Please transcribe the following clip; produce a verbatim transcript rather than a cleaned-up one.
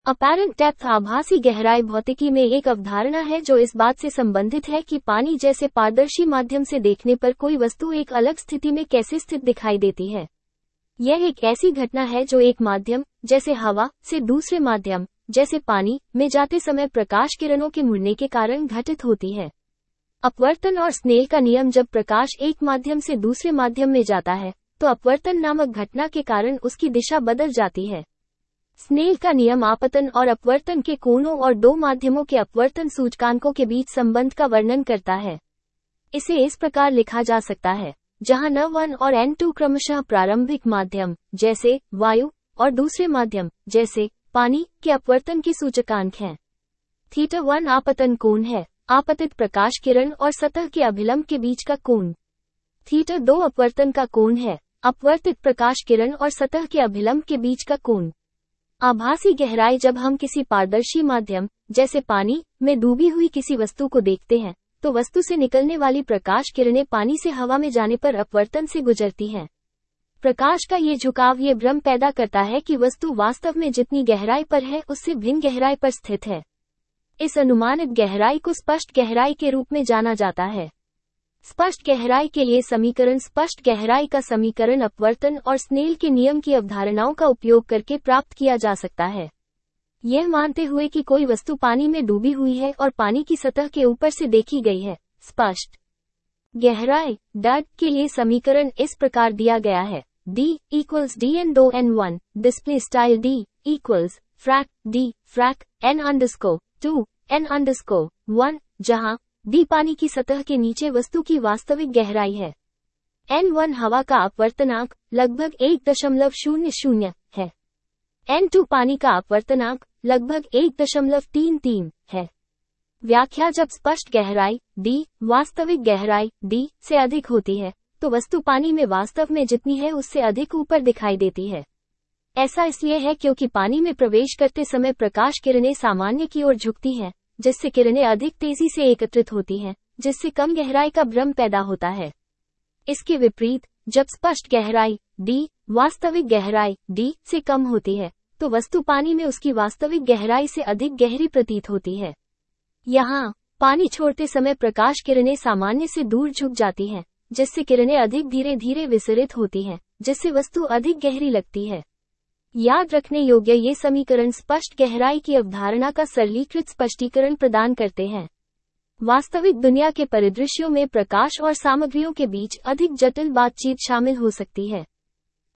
Apparent depth आभासी गहराई भौतिकी में एक अवधारणा है जो इस बात से संबंधित है कि पानी जैसे पारदर्शी माध्यम से देखने पर कोई वस्तु एक अलग स्थिति में कैसे स्थित दिखाई देती है। यह एक ऐसी घटना है जो एक माध्यम, जैसे हवा, से दूसरे माध्यम, जैसे पानी, में जाते समय प्रकाश किरणों के मुड़ने के कारण घटित होती है। अपवर्तन और स्नेल का नियम जब प्रकाश एक माध्यम से दूसरे माध्यम में जाता है, तो अपवर्तन नामक घटना के कारण उसकी दिशा बदल जाती है। स्नेल का नियम आपतन और अपवर्तन के कोणों और दो माध्यमों के अपवर्तन सूचकांकों के बीच संबंध का वर्णन करता है। इसे इस प्रकार लिखा जा सकता है, जहां न वन और एन टू क्रमशः प्रारंभिक माध्यम, जैसे वायु, और दूसरे माध्यम, जैसे पानी, के अपवर्तन की सूचकांक हैं। थीटा वन आपतन कोण है, आपतित प्रकाश किरण और सतह के अभिलंब के बीच का कोण। थीटा दो अपवर्तन का कोण है, अपवर्तित प्रकाश किरण और सतह के अभिलंब के बीच का कोण। आभासी गहराई जब हम किसी पारदर्शी माध्यम, जैसे पानी, में डूबी हुई किसी वस्तु को देखते हैं, तो वस्तु से निकलने वाली प्रकाश किरणें पानी से हवा में जाने पर अपवर्तन से गुजरती हैं। प्रकाश का ये झुकाव ये भ्रम पैदा करता है कि वस्तु वास्तव में जितनी गहराई पर है उससे भिन्न गहराई पर स्थित है। इस अनुमानित गहराई को स्पष्ट गहराई के रूप में जाना जाता है। स्पष्ट गहराई के लिए समीकरण स्पष्ट गहराई का समीकरण अपवर्तन और स्नेल के नियम की अवधारणाओं का उपयोग करके प्राप्त किया जा सकता है। यह मानते हुए कि कोई वस्तु पानी में डूबी हुई है और पानी की सतह के ऊपर से देखी गई है। स्पष्ट गहराई डट के लिए समीकरण इस प्रकार दिया गया है, d इक्वल्स डी एन दो N one, display style d equals frac d frac n underscore two n underscore one, जहां d पानी की सतह के नीचे वस्तु की वास्तविक गहराई है। एन वन हवा का अपवर्तनांक लगभग एक दशमलव शून्य शून्य है। एन टू पानी का अपवर्तनांक लगभग एक दशमलव तीन तीन है। व्याख्या जब स्पष्ट गहराई d वास्तविक गहराई d से अधिक होती है, तो वस्तु पानी में वास्तव में जितनी है उससे अधिक ऊपर दिखाई देती है। ऐसा इसलिए है क्योंकि पानी में प्रवेश करते समय प्रकाश किरणें सामान्य की ओर झुकती हैं, जिससे किरणें अधिक तेजी से एकत्रित होती हैं, जिससे कम गहराई का भ्रम पैदा होता है। इसके विपरीत, जब स्पष्ट गहराई d वास्तविक गहराई d से कम होती है, तो वस्तु पानी में उसकी वास्तविक गहराई से अधिक गहरी प्रतीत होती है। यहाँ पानी छोड़ते समय प्रकाश किरणें सामान्य से दूर झुक जाती हैं, जिससे किरणें अधिक धीरे धीरे विसरित होती हैं, जिससे वस्तु अधिक गहरी लगती है। याद रखने योग्य ये समीकरण स्पष्ट गहराई की अवधारणा का सरलीकृत स्पष्टीकरण प्रदान करते हैं। वास्तविक दुनिया के परिदृश्यों में प्रकाश और सामग्रियों के बीच अधिक जटिल बातचीत शामिल हो सकती है।